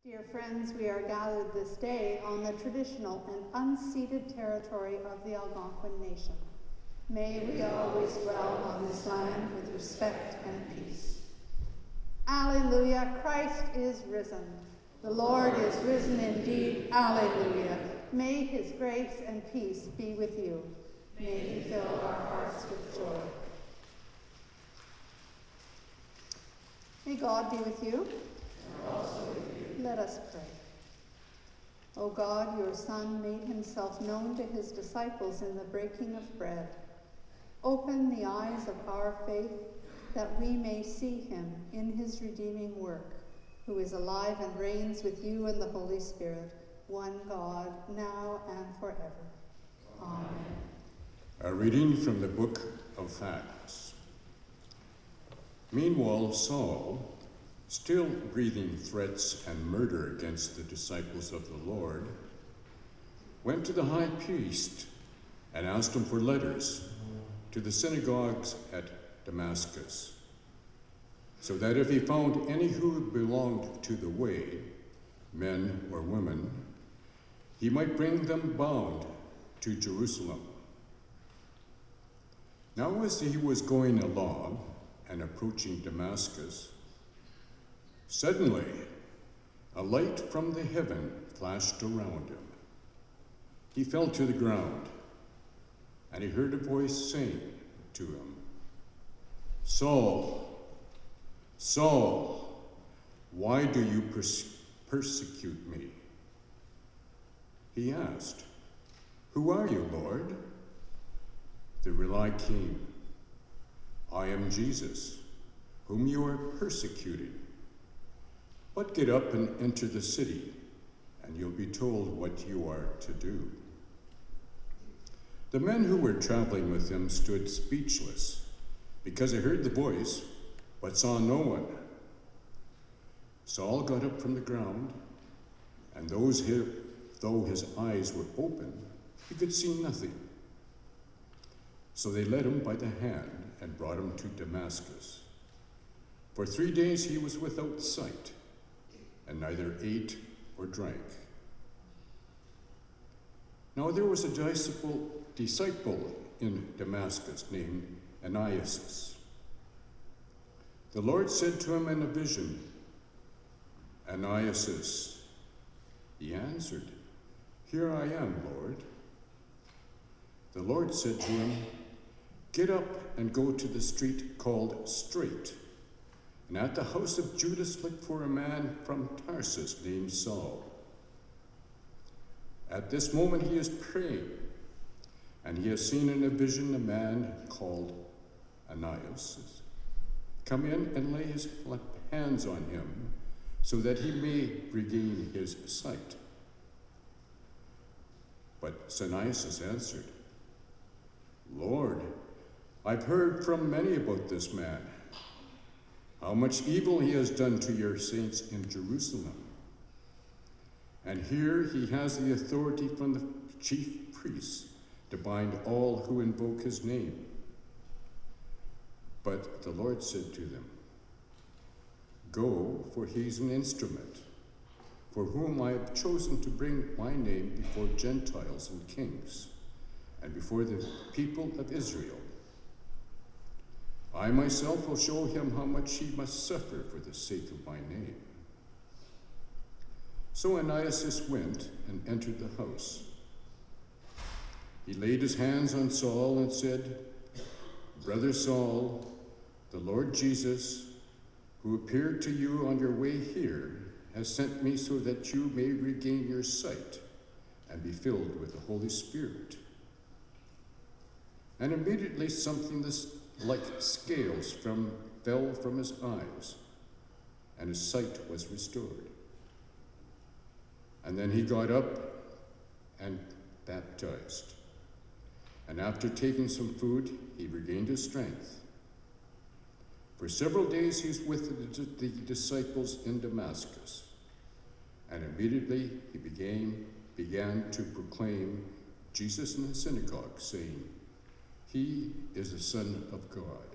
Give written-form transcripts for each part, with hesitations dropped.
Dear friends, we are gathered this day on the traditional and unceded territory of the Algonquin Nation. May we always dwell on this land with respect and peace. Alleluia, Christ is risen. The Lord is risen indeed. Alleluia. May his grace and peace be with you. May he fill our hearts with joy. May God be with you. And also with you. Let us pray. O God, your Son made himself known to his disciples in the breaking of bread. Open the eyes of our faith that we may see him in his redeeming work, who is alive and reigns with you and the Holy Spirit, one God, now and forever. Amen. A reading from the book of Acts. Meanwhile, Saul, still breathing threats and murder against the disciples of the Lord, went to the high priest and asked him for letters to the synagogues at Damascus, so that if he found any who belonged to the way, men or women, he might bring them bound to Jerusalem. Now as he was going along and approaching Damascus, suddenly a light from the heaven flashed around him. He fell to the ground, and he heard a voice saying to him, "Saul, Saul, why do you persecute me?" He asked, "Who are you, Lord?" The reply came, "I am Jesus, whom you are persecuting. But get up and enter the city, and you'll be told what you are to do." The men who were traveling with him stood speechless, because they heard the voice, but saw no one. Saul got up from the ground, and though his eyes were open, he could see nothing. So they led him by the hand and brought him to Damascus. For 3 days he was without sight, and neither ate or drank. Now there was a disciple in Damascus named Ananias. The Lord said to him in a vision, "Ananias." He answered, "Here I am, Lord." The Lord said to him, "Get up and go to the street called Straight, and at the house of Judas look for a man from Tarsus named Saul. At this moment he is praying, and he has seen in a vision a man called Ananias come in and lay his hands on him so that he may regain his sight." But Ananias answered, "Lord, I've heard from many about this man, how much evil he has done to your saints in Jerusalem. And here he has the authority from the chief priests to bind all who invoke his name." But the Lord said to them, "Go, for he's an instrument, for whom I have chosen to bring my name before Gentiles and kings, and before the people of Israel. I myself will show him how much he must suffer for the sake of my name." So Ananias went and entered the house. He laid his hands on Saul and said, "Brother Saul, the Lord Jesus, who appeared to you on your way here, has sent me so that you may regain your sight and be filled with the Holy Spirit." And immediately something like scales fell from his eyes, and his sight was restored. And then he got up and baptized. And after taking some food, he regained his strength. For several days he was with the disciples in Damascus, and immediately he began to proclaim Jesus in the synagogue, saying, "He is the Son of God."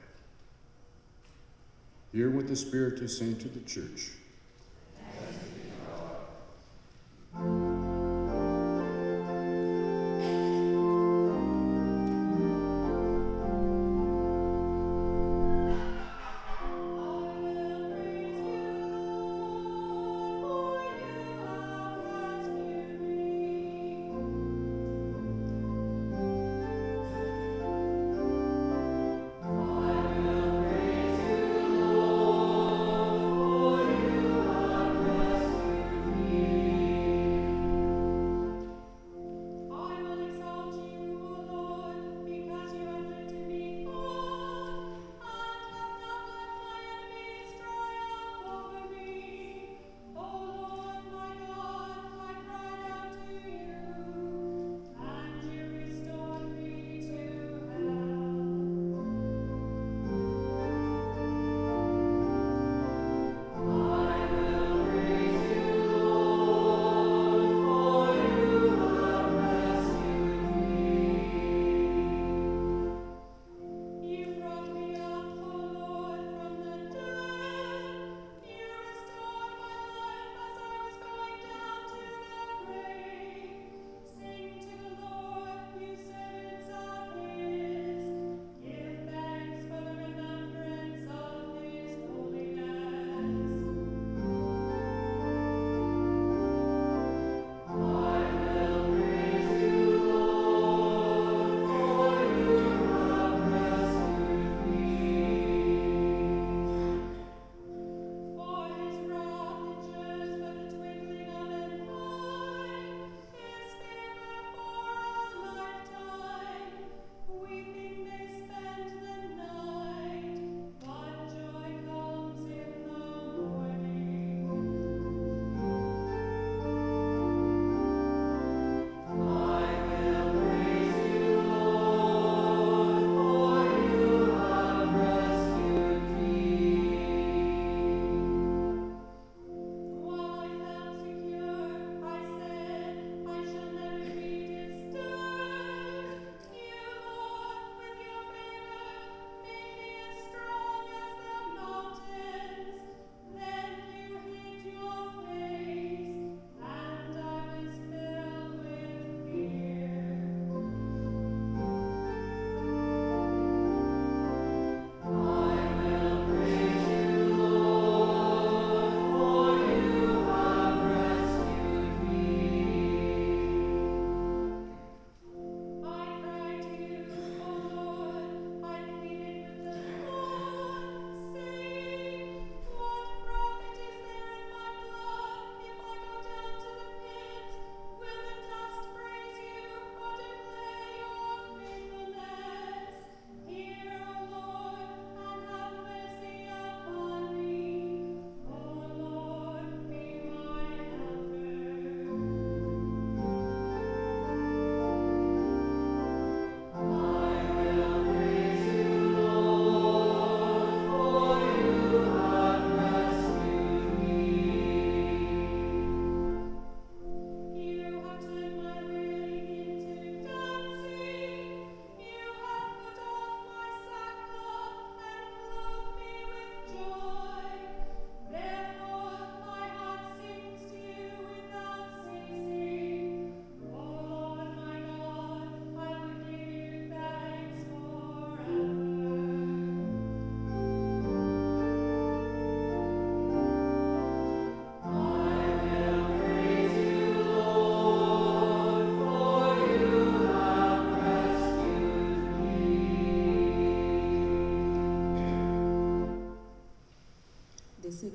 Hear what the Spirit is saying to the church. Thanks be to God.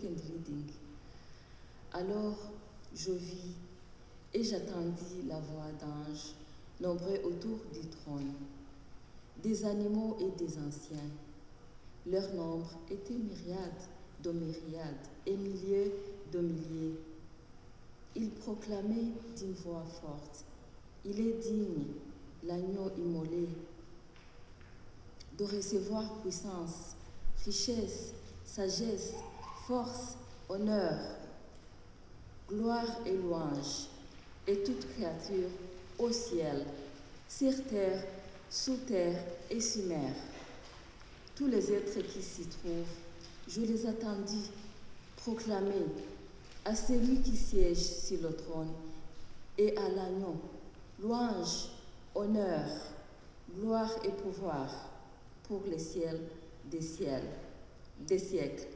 second reading. Alors je vis et j'attendis la voix d'anges nombreux autour du trône, des animaux et des anciens. Leur nombre était myriades de myriades et milliers de milliers. Ils proclamaient d'une voix forte, « Il est digne, l'agneau immolé, de recevoir puissance, richesse, sagesse, force, honneur, gloire et louange, et toute créature au ciel, sur terre, sous terre et sur mer. Tous les êtres qui s'y trouvent, je les attendis proclamer à celui qui siège sur le trône et à l'agneau, louange, honneur, gloire et pouvoir pour les ciels, des siècles.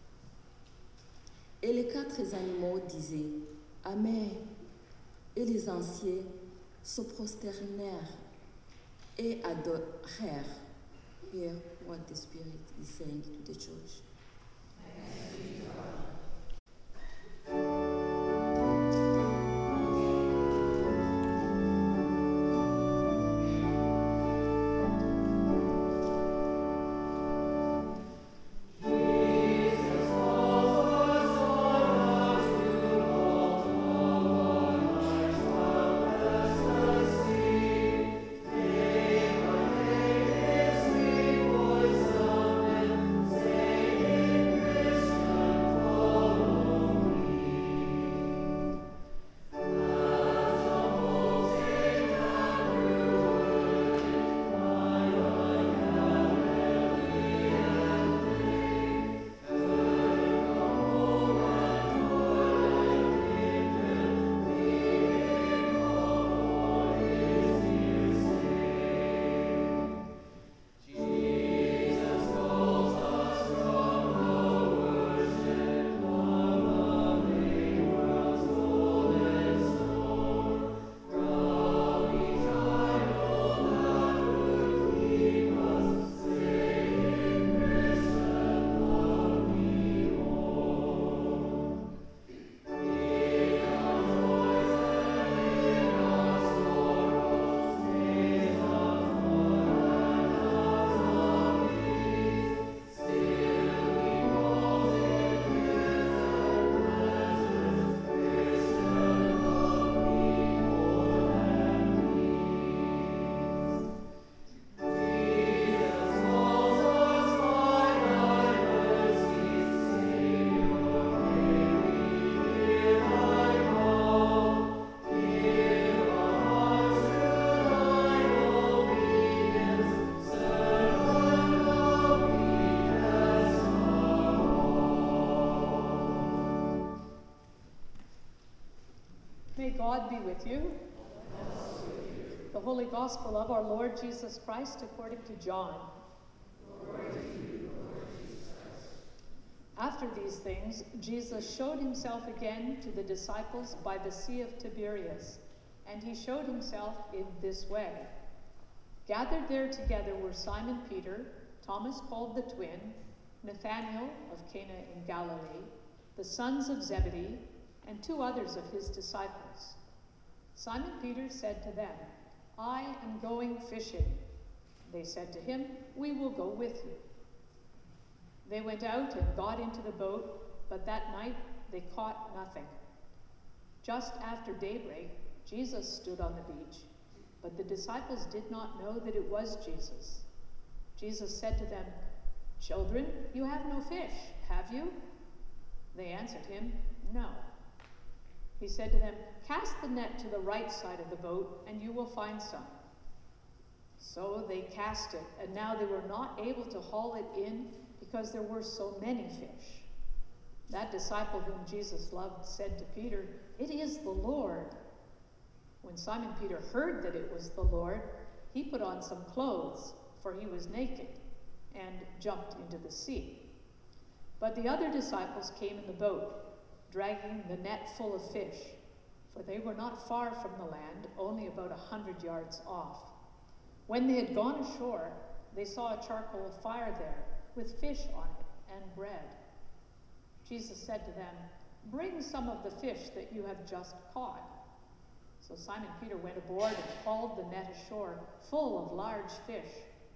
Et les 4 animaux disaient « Amen ». Et les anciens se prosternèrent et adorèrent. Hear what the Spirit is saying to the church. May God be with you. The Holy Gospel of our Lord Jesus Christ according to John. After these things, Jesus showed himself again to the disciples by the Sea of Tiberias, and he showed himself in this way. Gathered there together were Simon Peter, Thomas called the twin, Nathanael of Cana in Galilee, the sons of Zebedee, and 2 others of his disciples. Simon Peter said to them, "I am going fishing." They said to him, "We will go with you." They went out and got into the boat, but that night they caught nothing. Just after daybreak, Jesus stood on the beach, but the disciples did not know that it was Jesus. Jesus said to them, "Children, you have no fish, have you?" They answered him, "No." He said to them, "Cast the net to the right side of the boat, and you will find some." So they cast it, and now they were not able to haul it in because there were so many fish. That disciple whom Jesus loved said to Peter, "It is the Lord." When Simon Peter heard that it was the Lord, he put on some clothes, for he was naked, and jumped into the sea. But the other disciples came in the boat, dragging the net full of fish, for they were not far from the land, only about 100 yards off. When they had gone ashore, they saw a charcoal fire there, with fish on it and bread. Jesus said to them, "Bring some of the fish that you have just caught." So Simon Peter went aboard and hauled the net ashore, full of large fish,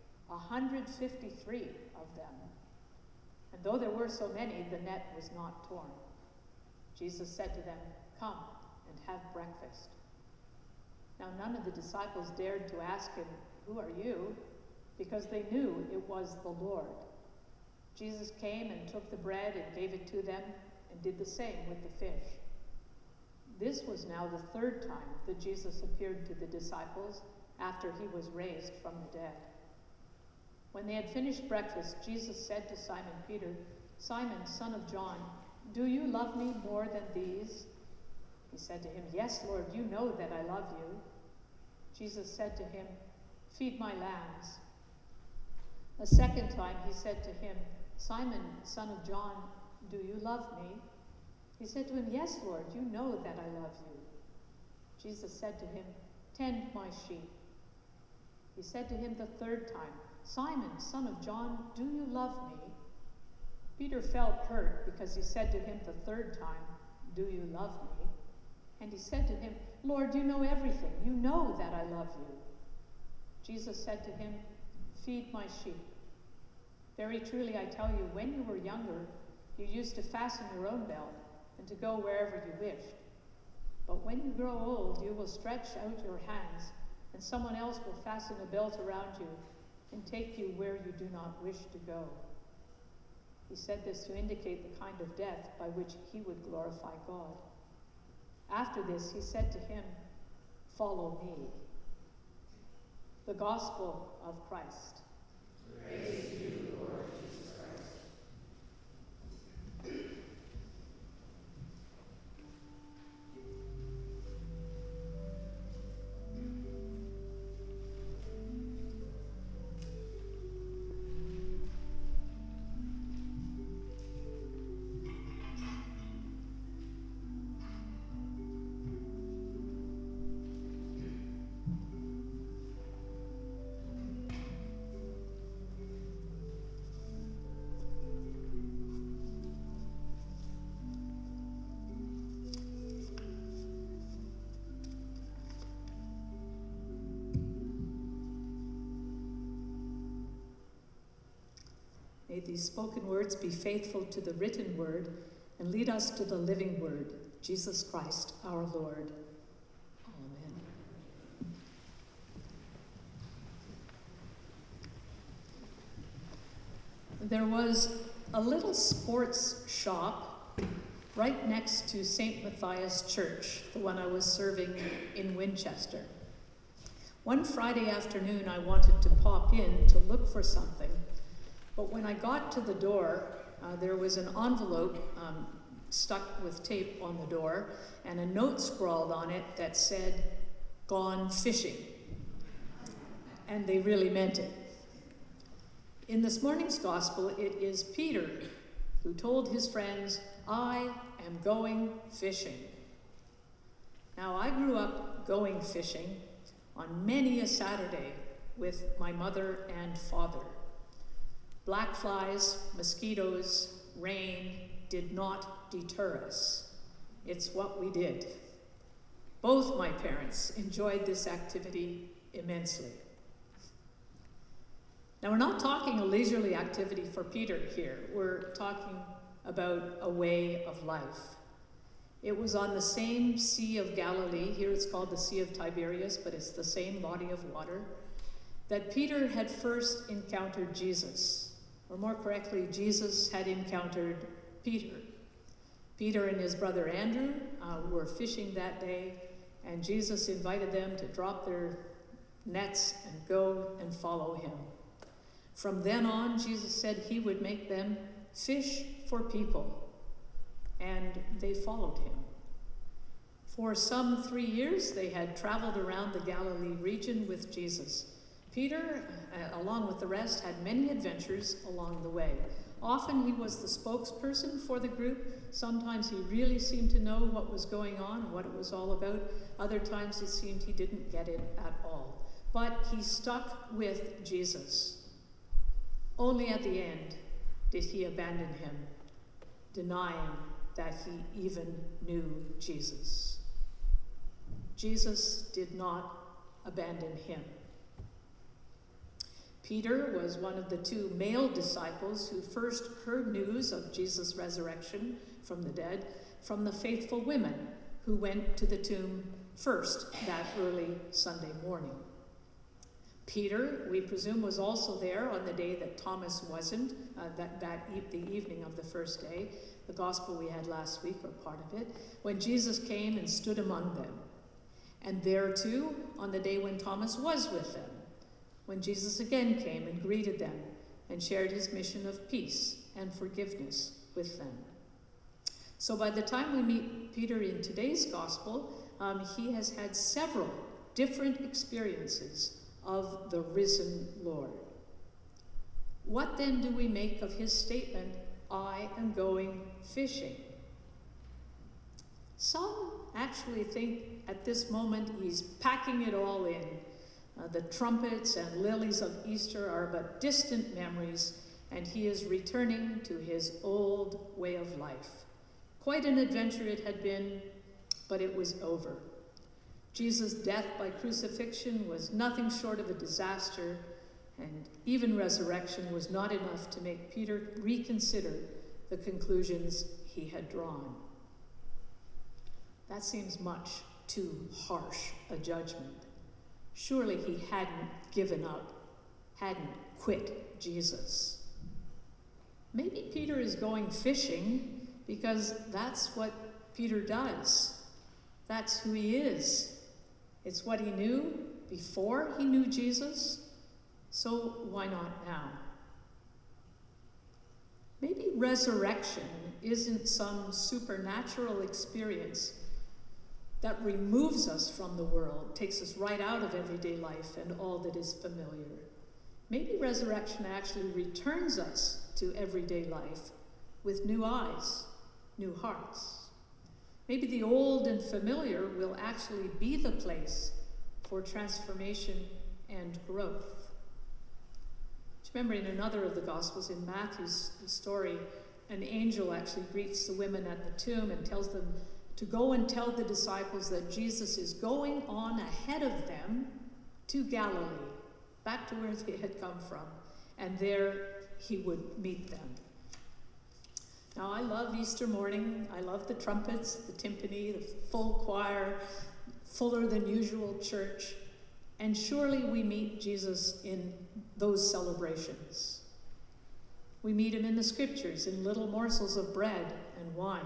153 of them. And though there were so many, the net was not torn. Jesus said to them, "Come and have breakfast." Now none of the disciples dared to ask him, "Who are you?" because they knew it was the Lord. Jesus came and took the bread and gave it to them and did the same with the fish. This was now the third time that Jesus appeared to the disciples after he was raised from the dead. When they had finished breakfast, Jesus said to Simon Peter, "Simon, son of John, do you love me more than these?" He said to him, "Yes, Lord, you know that I love you." Jesus said to him, "Feed my lambs." A second time he said to him, "Simon, son of John, do you love me?" He said to him, "Yes, Lord, you know that I love you." Jesus said to him, "Tend my sheep." He said to him the third time, "Simon, son of John, do you love me?" Peter felt hurt because he said to him the third time, "Do you love me?" And he said to him, "Lord, you know everything. You know that I love you." Jesus said to him, "Feed my sheep. Very truly I tell you, when you were younger, you used to fasten your own belt and to go wherever you wished. But when you grow old, you will stretch out your hands, and someone else will fasten a belt around you and take you where you do not wish to go." He said this to indicate the kind of death by which he would glorify God. After this, he said to him, "Follow me." The Gospel of Christ. Praise to you, Lord Jesus Christ. May these spoken words be faithful to the written word and lead us to the living word, Jesus Christ our Lord. Amen. There was a little sports shop right next to St. Matthias Church, the one I was serving in Winchester. One Friday afternoon, I wanted to pop in to look for something. But when I got to the door, there was an envelope stuck with tape on the door and a note scrawled on it that said, "Gone fishing." And they really meant it. In this morning's gospel, it is Peter who told his friends, "I am going fishing." Now, I grew up going fishing on many a Saturday with my mother and father. Black flies, mosquitoes, rain did not deter us. It's what we did. Both my parents enjoyed this activity immensely. Now, we're not talking a leisurely activity for Peter here. We're talking about a way of life. It was on the same Sea of Galilee, here it's called the Sea of Tiberias, but it's the same body of water, that Peter had first encountered Jesus. Or more correctly, Jesus had encountered Peter. Peter and his brother Andrew were fishing that day, and Jesus invited them to drop their nets and go and follow him. From then on, Jesus said he would make them fish for people, and they followed him. For some 3 years, they had traveled around the Galilee region with Jesus. Peter, along with the rest, had many adventures along the way. Often he was the spokesperson for the group. Sometimes he really seemed to know what was going on, what it was all about. Other times it seemed he didn't get it at all. But he stuck with Jesus. Only at the end did he abandon him. denying that he even knew Jesus. Jesus did not abandon him. Peter was one of the two male disciples who first heard news of Jesus' resurrection from the dead from the faithful women who went to the tomb first that early Sunday morning. Peter, we presume, was also there on the day that Thomas wasn't, the evening of the first day, the gospel we had last week, or part of it, when Jesus came and stood among them. And there too, on the day when Thomas was with them, when Jesus again came and greeted them and shared his mission of peace and forgiveness with them. So by the time we meet Peter in today's gospel, he has had several different experiences of the risen Lord. What then do we make of his statement, "I am going fishing"? Some actually think at this moment he's packing it all in. The trumpets and lilies of Easter are but distant memories, and he is returning to his old way of life. Quite an adventure it had been, but it was over. Jesus' death by crucifixion was nothing short of a disaster, and even resurrection was not enough to make Peter reconsider the conclusions he had drawn. That seems much too harsh a judgment. Surely he hadn't given up, hadn't quit Jesus. Maybe Peter is going fishing because that's what Peter does. That's who he is. It's what he knew before he knew Jesus, so why not now? Maybe resurrection isn't some supernatural experience that removes us from the world, takes us right out of everyday life and all that is familiar. Maybe resurrection actually returns us to everyday life with new eyes, new hearts. Maybe the old and familiar will actually be the place for transformation and growth. Remember, in another of the Gospels, in Matthew's story, an angel actually greets the women at the tomb and tells them to go and tell the disciples that Jesus is going on ahead of them to Galilee, back to where they had come from, and there he would meet them. Now, I love Easter morning. I love the trumpets, the timpani, the full choir, fuller than usual church, and surely we meet Jesus in those celebrations. We meet him in the scriptures, in little morsels of bread and wine.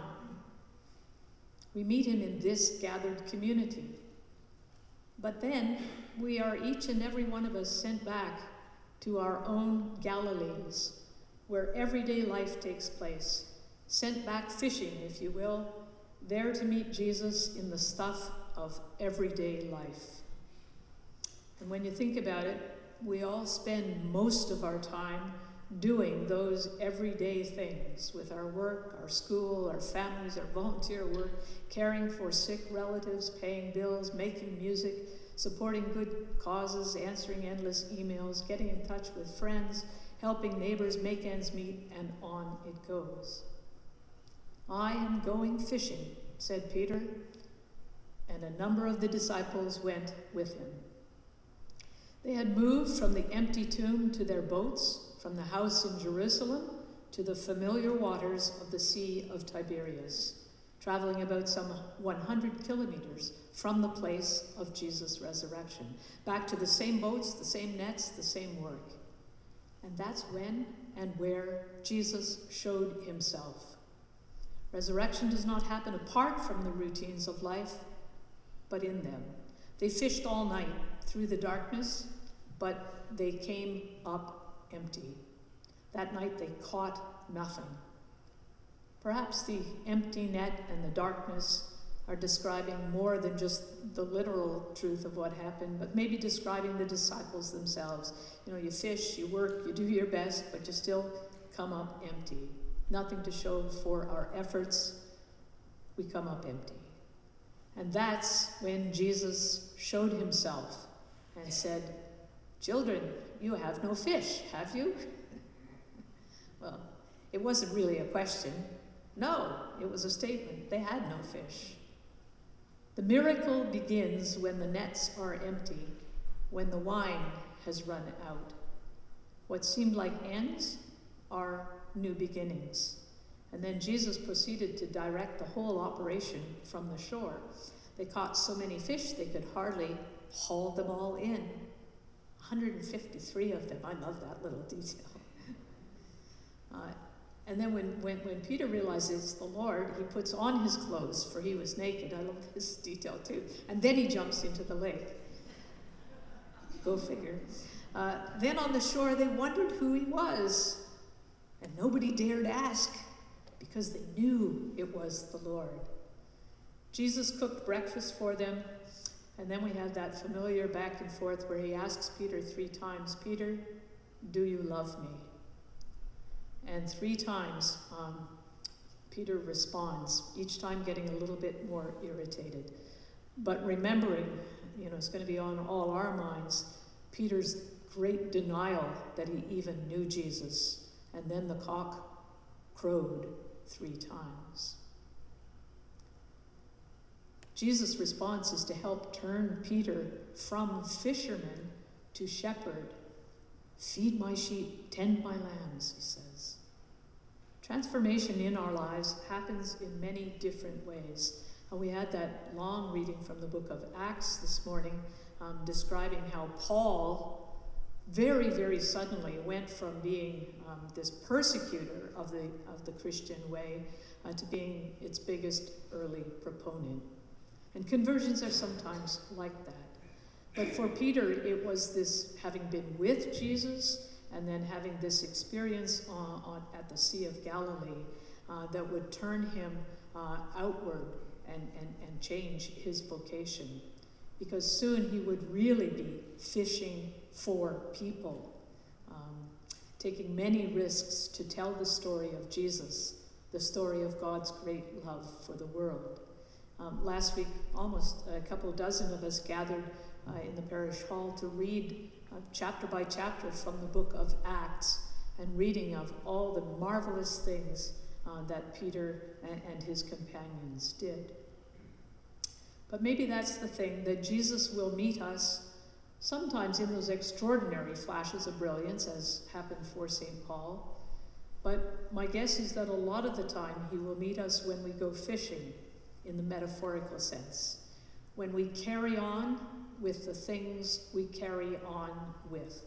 We meet him in this gathered community. But then we are each and every one of us sent back to our own Galilees, where everyday life takes place, sent back fishing, if you will, there to meet Jesus in the stuff of everyday life. And when you think about it, we all spend most of our time doing those everyday things with our work, our school, our families, our volunteer work, caring for sick relatives, paying bills, making music, supporting good causes, answering endless emails, getting in touch with friends, helping neighbors make ends meet, and on it goes. "I am going fishing," said Peter, and a number of the disciples went with him. They had moved from the empty tomb to their boats, from the house in Jerusalem to the familiar waters of the Sea of Tiberias, traveling about some 100 kilometers from the place of Jesus' resurrection, back to the same boats, the same nets, the same work. And that's when and where Jesus showed himself. Resurrection does not happen apart from the routines of life, but in them. They fished all night through the darkness, but they came up empty. That night they caught nothing. Perhaps the empty net and the darkness are describing more than just the literal truth of what happened, but maybe describing the disciples themselves. You fish, you work, you do your best, but you still come up empty. Nothing to show for our efforts. We come up empty. And that's when Jesus showed himself and said, "Children, you have no fish, have you?" Well, it wasn't really a question. No, it was a statement. They had no fish. The miracle begins when the nets are empty, when the wine has run out. What seemed like ends are new beginnings. And then Jesus proceeded to direct the whole operation from the shore. They caught so many fish they could hardly haul them all in. 153 of them. I love that little detail. And then when Peter realizes it's the Lord, he puts on his clothes, for he was naked. I love this detail too. And then he jumps into the lake. Go figure. Then on the shore, they wondered who he was. And nobody dared ask because they knew it was the Lord. Jesus cooked breakfast for them. And then we have that familiar back and forth where he asks Peter 3 times, Peter, do you love me? And 3 times, Peter responds, each time getting a little bit more irritated. But remembering, it's going to be on all our minds, Peter's great denial that he even knew Jesus. And then the cock crowed 3 times. Jesus' response is to help turn Peter from fisherman to shepherd. Feed my sheep, tend my lambs, he says. Transformation in our lives happens in many different ways. And we had that long reading from the book of Acts this morning, describing how Paul very, very suddenly went from being this persecutor of the Christian way to being its biggest early proponent. And conversions are sometimes like that. But for Peter, it was this having been with Jesus and then having this experience at the Sea of Galilee that would turn him outward and change his vocation. Because soon he would really be fishing for people, taking many risks to tell the story of Jesus, the story of God's great love for the world. Last week, almost a couple dozen of us gathered in the parish hall to read chapter by chapter from the book of Acts and reading of all the marvelous things that Peter and his companions did. But maybe that's the thing, that Jesus will meet us sometimes in those extraordinary flashes of brilliance, as happened for St. Paul. But my guess is that a lot of the time he will meet us when we go fishing, in the metaphorical sense, when we carry on with the things we carry on with.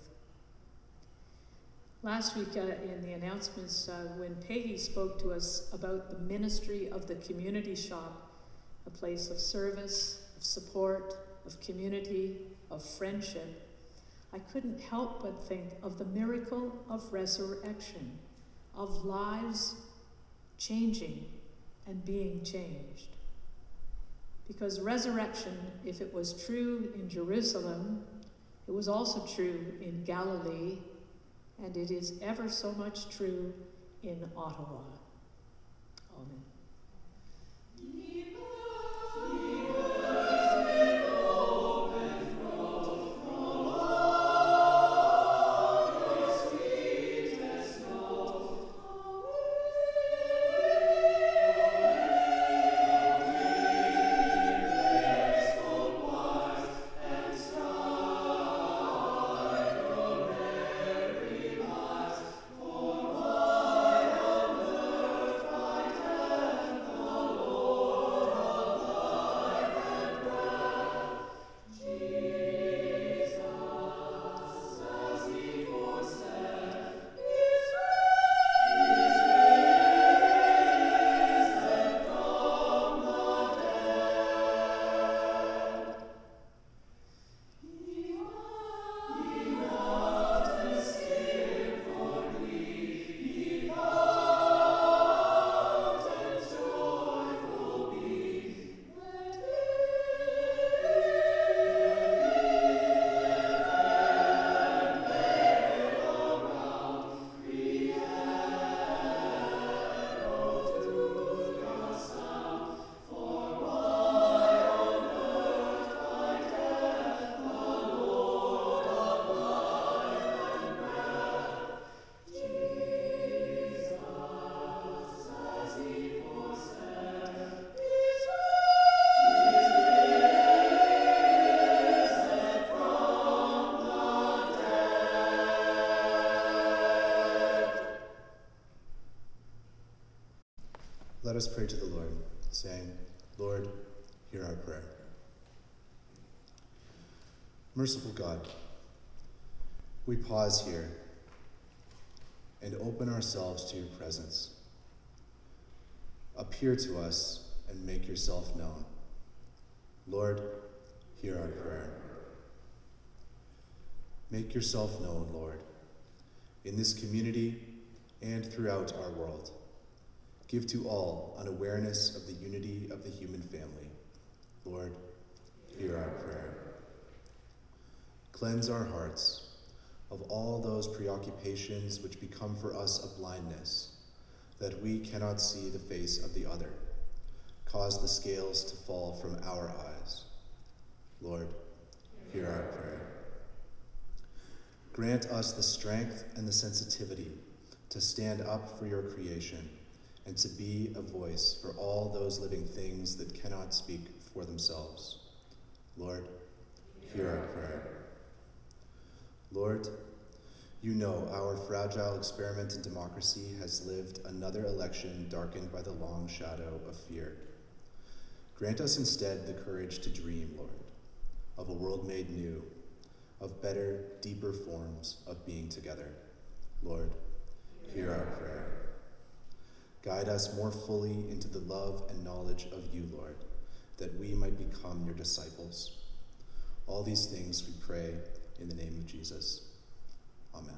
Last week in the announcements, when Peggy spoke to us about the ministry of the community shop, a place of service, of support, of community, of friendship, I couldn't help but think of the miracle of resurrection, of lives changing and being changed. Because resurrection, if it was true in Jerusalem, it was also true in Galilee, and it is ever so much true in Ottawa. Amen. us pray to the Lord, saying, Lord, hear our prayer. Merciful God, we pause here and open ourselves to your presence. Appear to us and make yourself known. Lord, hear our prayer. Make yourself known, Lord, in this community and throughout our world. Give to all an awareness of the unity of the human family. Lord, hear our prayer. Cleanse our hearts of all those preoccupations which become for us a blindness, that we cannot see the face of the other. Cause the scales to fall from our eyes. Lord, hear our prayer. Grant us the strength and the sensitivity to stand up for your creation and to be a voice for all those living things that cannot speak for themselves. Lord, hear our prayer. Lord, you know our fragile experiment in democracy has lived another election darkened by the long shadow of fear. Grant us instead the courage to dream, Lord, of a world made new, of better, deeper forms of being together. Lord, hear our prayer. Guide us more fully into the love and knowledge of you, Lord, that we might become your disciples. All these things we pray in the name of Jesus. Amen.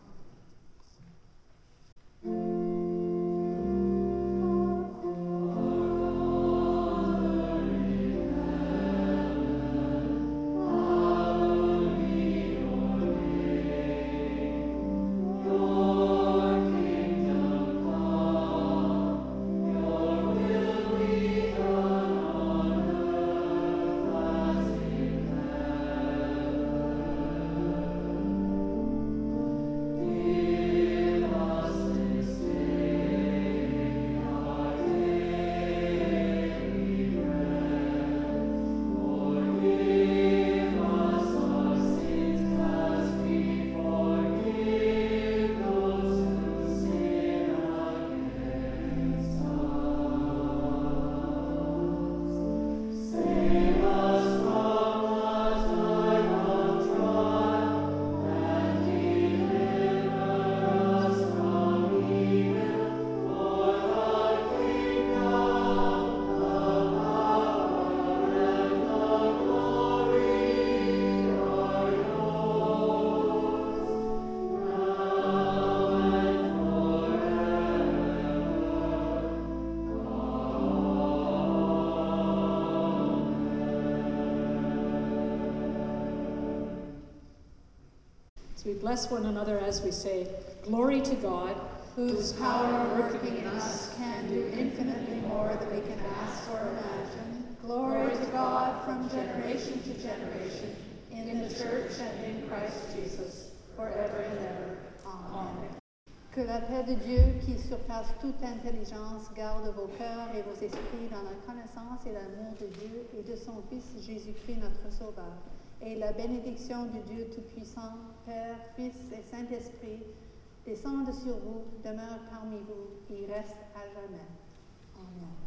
So we bless one another as we say, Glory to God, whose power working in us can do infinitely more than we can ask or imagine. Glory to God from generation to generation, in the church and in Christ Jesus, forever and ever. Amen. Que la paix de Dieu, qui surpasse toute intelligence, garde vos cœurs et vos esprits dans la connaissance et l'amour de Dieu et de son Fils Jésus-Christ notre Sauveur. Et la bénédiction du Dieu Tout-Puissant, Père, Fils et Saint-Esprit, descende sur vous, demeure parmi vous et reste à jamais. Amen.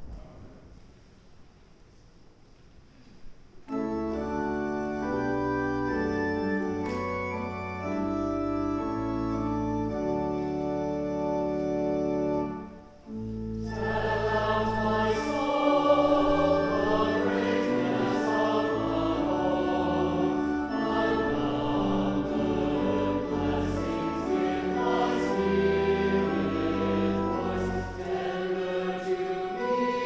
Tender to me.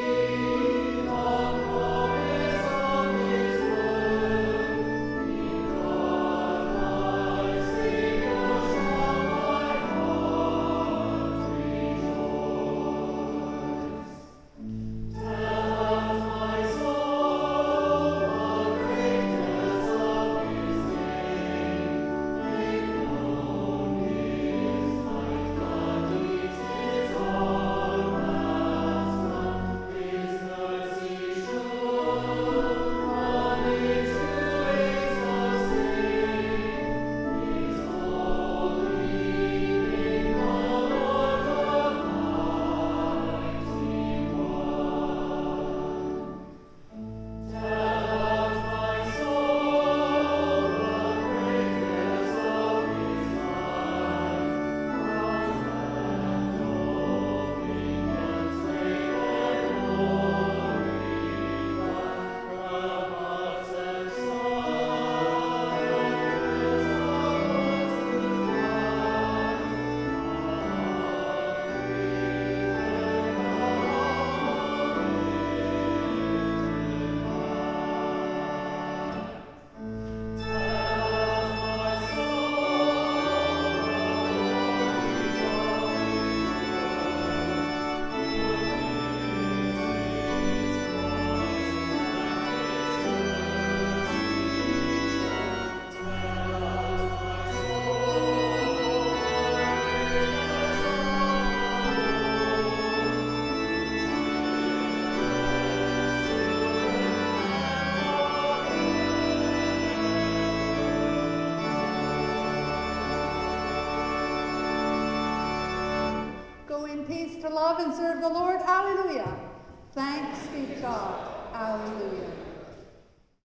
to love and serve the Lord. Hallelujah. Thanks be to God. Hallelujah.